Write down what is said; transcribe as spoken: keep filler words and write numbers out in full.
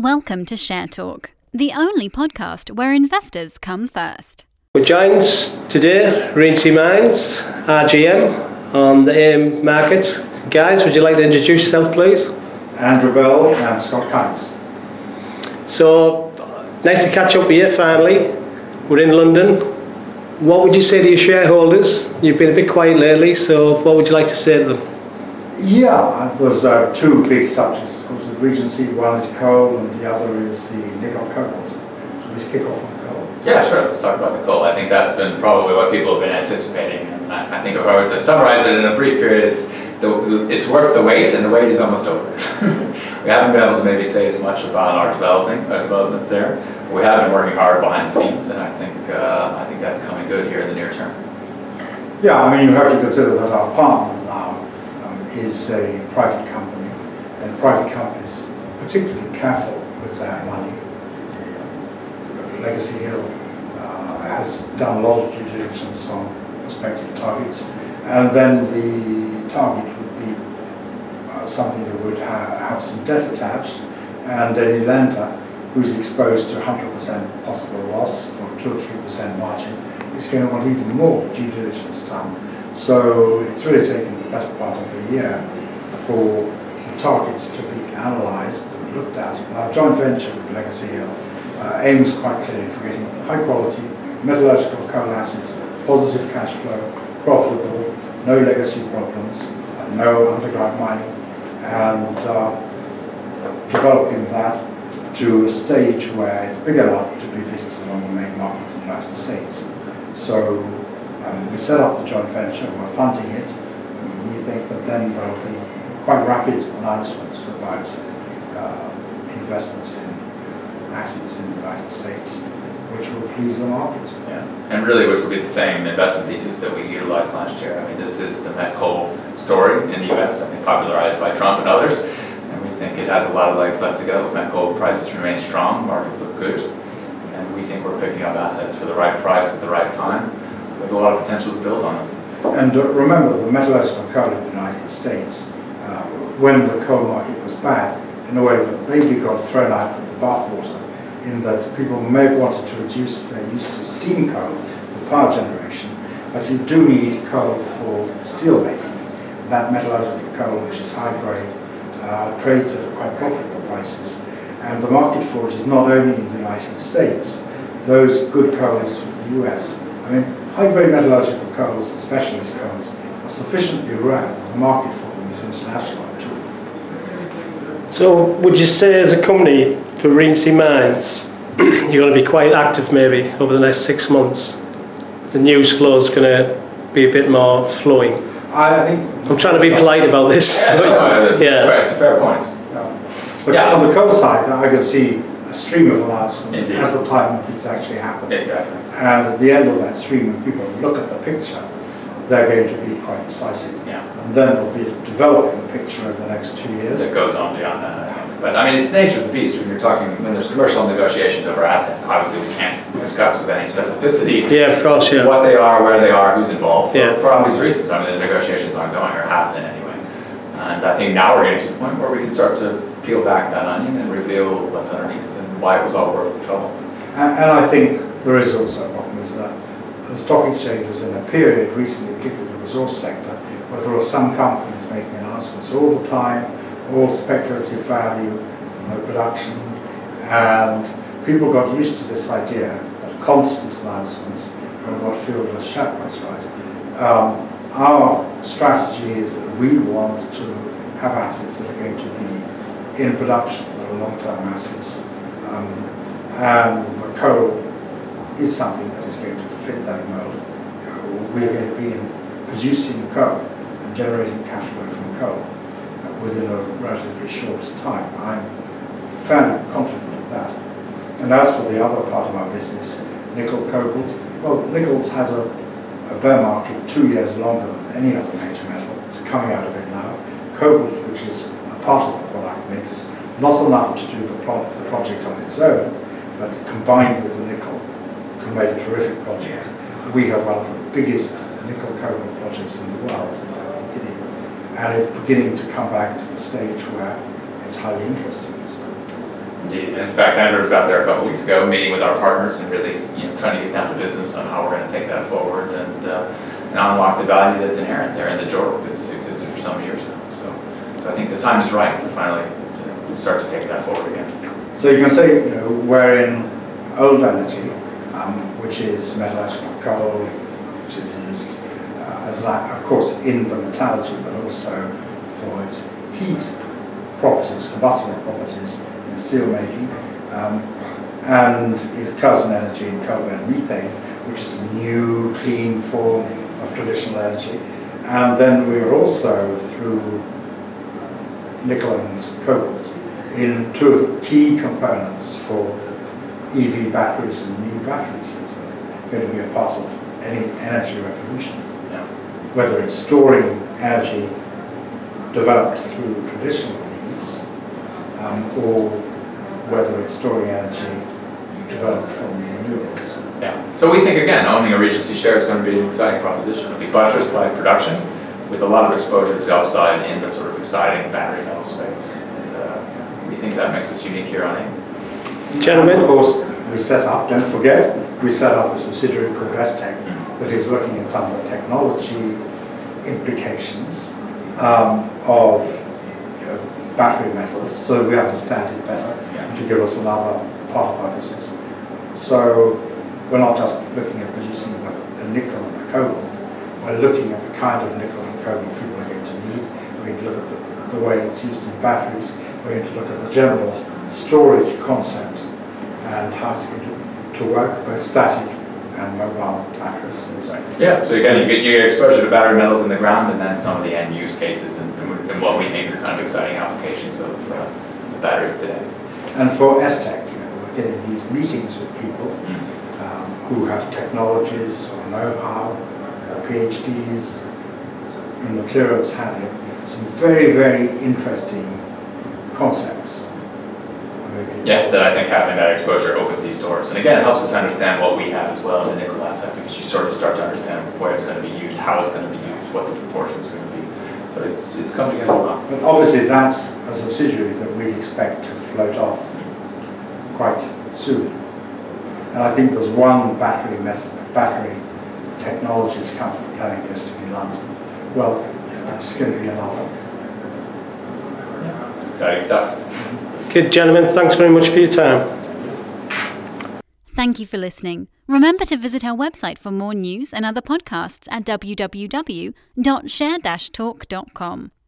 Welcome to Share Talk, the only podcast where investors come first. We're joined today, Rainsea Mines, R G M, on the A I M market. Guys, would you like to introduce yourself, please? Andrew Bell and Scott Kynes. So, nice to catch up with you finally. We're in London. What would you say to your shareholders? You've been a bit quiet lately, so what would you like to say to them? Yeah, there's uh, two big subjects. Of course, with Regency, one is coal and the other is the nickel cobalt. So we kick off on coal. Yeah, sure. Let's talk about the coal. I think that's been probably what people have been anticipating. And I, I think if I were to summarize it in a brief period, it's the, it's worth the wait, and the wait is almost over. We haven't been able to maybe say as much about our developing our developments there. But we have been working hard behind the scenes, and I think uh, I think that's coming good here in the near term. Yeah, I mean, you have to consider that our partner now um, is a private company, and private companies are particularly careful with their money. The, uh, Legacy Hill uh, has done a lot of due diligence on prospective targets, and then the target would be uh, something that would ha have some debt attached, and any lender who's exposed to one hundred percent possible loss for two or three percent margin is going to want even more due diligence done. So it's really taken the better part of a year for the targets to be analysed and looked at. And our joint venture with Legacy Hill uh, aims quite clearly for getting high quality metallurgical coal assets, positive cash flow, profitable, no legacy problems, uh, no underground mining, and uh, developing that to a stage where it's big enough to be listed on the main markets in the United States. So um, we set up the joint venture, we're funding it, and we think that then there will be quite rapid announcements about uh, investments in assets in the United States, which will please the market. Yeah, and really which will be the same investment thesis that we utilized last year. I mean, this is the met coal story in the U S, I think popularized by Trump and others. I think it has a lot of legs left to go. Met coal prices remain strong, markets look good, and we think we're picking up assets for the right price at the right time with a lot of potential to build on them. And uh, remember, the metallurgical coal in the United States, uh, when the coal market was bad, in a way that baby got thrown out with the bathwater, in that people may have wanted to reduce their use of steam coal for power generation, but you do need coal for steel making. That metallurgical coal, which is high grade, Uh, trades at quite profitable prices, and the market for it is not only in the United States. Those good coals from the U S, I mean, high-grade metallurgical coals and specialist coals are sufficiently rare that the market for them is international too. So, would you say as a company for Rainsea Mines, you're going to be quite active maybe over the next six months? The news flow is going to be a bit more flowing. I think I'm trying to be polite about this. Yeah, no, it's, yeah. fair, it's a fair point. Yeah. But Yeah. on the coal side, I can see a stream of announcements Indeed. at the time that things actually happen. Exactly. And at the end of that stream, when people look at the picture, they're going to be quite excited. Yeah. And then they'll be developing the picture over the next two years. That goes on beyond that, I think. But I mean, it's the nature of the beast when you're talking, when there's commercial negotiations over assets, obviously we can't discuss with any specificity Yeah, of course, yeah. what they are, where they are, who's involved, for, Yeah. for obvious reasons. I mean, the negotiations are ongoing, or have been anyway. And I think now we're getting to the point where we can start to peel back that onion and reveal what's underneath and why it was all worth the trouble. And, and I think there is also a problem is that the stock exchange was in a period recently, particularly the resource sector, where there were some companies making announcements all the time, all speculative value, no production, and people got used to this idea that constant announcements were what fueled a share price rise. Um, our strategy is that we want to have assets that are going to be in production, that are long-term assets, um, and the coal is something that is going to fit that mold. You know, we're going to be in producing coal and generating cash flow from coal uh, within a relatively short time. I'm fairly confident of that. And as for the other part of our business, nickel cobalt, well, nickel's had a, a bear market two years longer than any other major metal. It's coming out of it now. Cobalt, which is a part of the product mix, not enough to do the, pro the project on its own, but combined with the nickel, can make a terrific project. We have one of the biggest nickel cobalt projects in the world, and it's beginning to come back to the stage where it's highly interesting. Indeed. In fact, Andrew was out there a couple weeks ago meeting with our partners and really, you know, trying to get down to business on how we're going to take that forward and, uh, and unlock the value that's inherent there in the Jorvik that's existed for some years now. So, so I think the time is right to finally, you know, start to take that forward again. So you can say, you know, we're in old energy, um, which is metallurgical coal, which is used uh, as, like, of course, in the metallurgy, but also for its heat properties, combustible properties in steel making, um, and its cousin energy in coal and methane, which is a new, clean form of traditional energy. And then we're also through nickel and cobalt in two of the key components for E V batteries and new batteries that are going to be a part of any energy revolution. Yeah. Whether it's storing energy developed through traditional means, um, or whether it's storing energy developed from renewables. Yeah. So we think, again, owning a Regency share is going to be an exciting proposition. It'll be buttressed by production with a lot of exposure to the upside in the sort of exciting battery metal space. And uh, we think that makes us unique here on AIM. Gentlemen, of course, we set up, don't forget, we set up a subsidiary called ESTEC that is looking at some of the technology implications um, of you know, battery metals, so we understand it better, Yeah. to give us another part of our business. So we're not just looking at producing the, the nickel and the cobalt, we're looking at the kind of nickel and cobalt people are going to need. We're going to look at the, the way it's used in batteries. We're going to look at the general storage concept and how it's going to, to work, both static and mobile batteries. Yeah, so again, you get, you get exposure to battery metals in the ground and then some of the end use cases and, and what we think are kind of exciting applications of uh, batteries today. And for ESTEC, you know, we're getting these meetings with people Mm. um, who have technologies or know-how or PhDs in materials handling. Some very, very interesting concepts. Maybe. Yeah, that I think having that exposure opens these doors. And again, it helps us understand what we have as well in the nickel asset because you sort of start to understand where it's going to be used, how it's going to be used, what the proportions are going to be. So it's it's come together well. But obviously that's a subsidiary that we expect to float off quite soon. And I think there's one battery battery technologies company planning listed in London. Well, there's going to be another. Yeah. Exciting stuff. okay, gentlemen, thanks very much for your time. Thank you for listening. Remember to visit our website for more news and other podcasts at w w w dot share dash talk dot com.